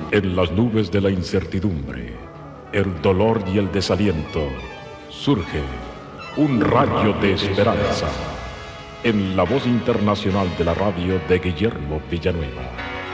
En las nubes de la incertidumbre, el dolor y el desaliento, surge un rayo de esperanza en la voz internacional de la radio de Guillermo Villanueva.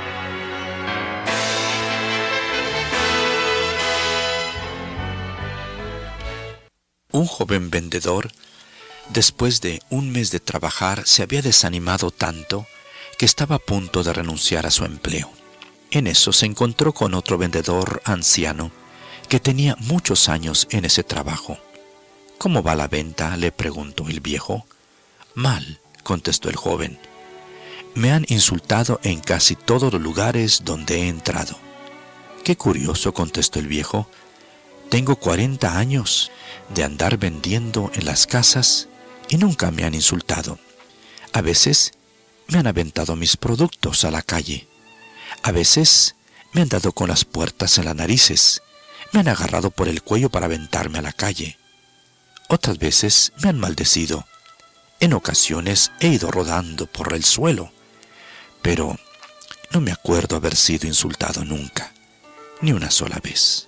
Un joven vendedor, después de un mes de trabajar, se había desanimado tanto que estaba a punto de renunciar a su empleo. En eso se encontró con otro vendedor anciano que tenía muchos años en ese trabajo. «¿Cómo va la venta?», le preguntó el viejo. «Mal», contestó el joven. «Me han insultado en casi todos los lugares donde he entrado». «Qué curioso», contestó el viejo. «Tengo 40 años de andar vendiendo en las casas y nunca me han insultado. A veces me han aventado mis productos a la calle. A veces me han dado con las puertas en las narices. Me han agarrado por el cuello para aventarme a la calle. Otras veces me han maldecido. En ocasiones he ido rodando por el suelo. Pero no me acuerdo haber sido insultado nunca, ni una sola vez».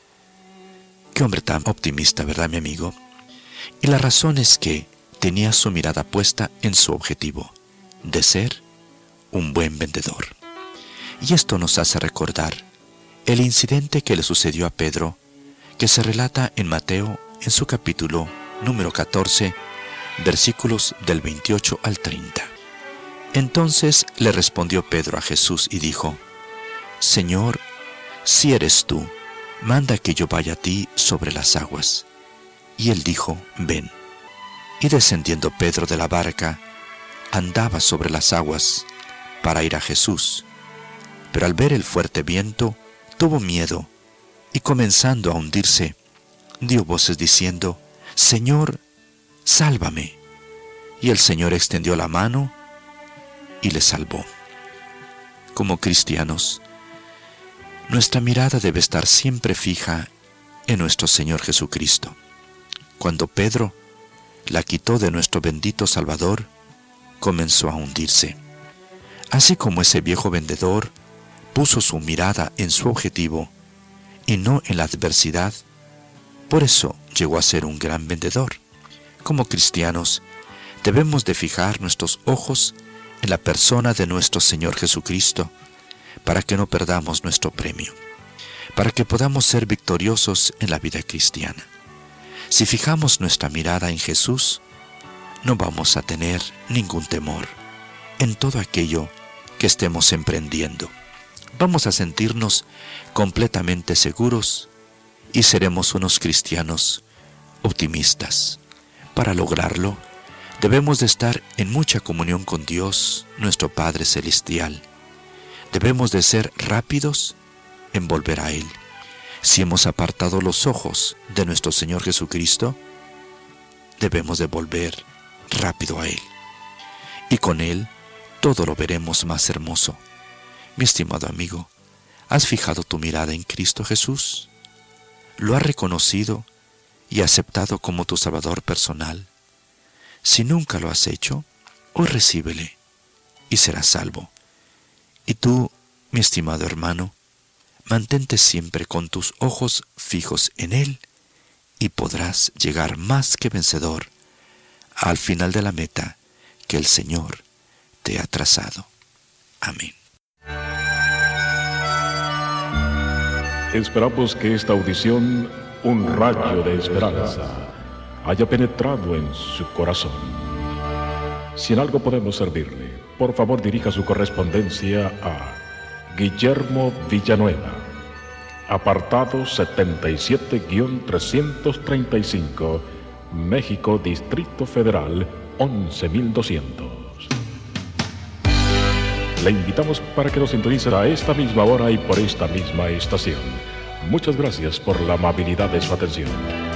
Qué hombre tan optimista, ¿verdad, mi amigo? Y la razón es que tenía su mirada puesta en su objetivo, de ser un buen vendedor. Y esto nos hace recordar el incidente que le sucedió a Pedro, que se relata en Mateo en su capítulo número 14, versículos del 28 al 30. Entonces le respondió Pedro a Jesús y dijo: «Señor, si eres tú, manda que yo vaya a ti sobre las aguas». Y él dijo: «Ven». Y descendiendo Pedro de la barca, andaba sobre las aguas para ir a Jesús. Pero al ver el fuerte viento, tuvo miedo, y comenzando a hundirse, dio voces diciendo: «Señor, sálvame». Y el Señor extendió la mano y le salvó. Como cristianos, nuestra mirada debe estar siempre fija en nuestro Señor Jesucristo. Cuando Pedro la quitó de nuestro bendito Salvador, comenzó a hundirse. Así como ese viejo vendedor puso su mirada en su objetivo y no en la adversidad, por eso llegó a ser un gran vendedor. Como cristianos, debemos de fijar nuestros ojos en la persona de nuestro Señor Jesucristo, para que no perdamos nuestro premio, para que podamos ser victoriosos en la vida cristiana. Si fijamos nuestra mirada en Jesús, no vamos a tener ningún temor en todo aquello que estemos emprendiendo. Vamos a sentirnos completamente seguros y seremos unos cristianos optimistas. Para lograrlo, debemos de estar en mucha comunión con Dios, nuestro Padre Celestial. Debemos de ser rápidos en volver a Él. Si hemos apartado los ojos de nuestro Señor Jesucristo, debemos de volver rápido a Él. Y con Él todo lo veremos más hermoso. Mi estimado amigo, ¿has fijado tu mirada en Cristo Jesús? ¿Lo has reconocido y aceptado como tu Salvador personal? Si nunca lo has hecho, hoy recíbele y serás salvo. Y tú, mi estimado hermano, mantente siempre con tus ojos fijos en Él y podrás llegar más que vencedor al final de la meta que el Señor te ha trazado. Amén. Esperamos que esta audición, un rayo de esperanza, haya penetrado en su corazón. Si en algo podemos servirle, por favor dirija su correspondencia a Guillermo Villanueva, apartado 77-335, México, Distrito Federal, 11.200. Le invitamos para que nos sintonice a esta misma hora y por esta misma estación. Muchas gracias por la amabilidad de su atención.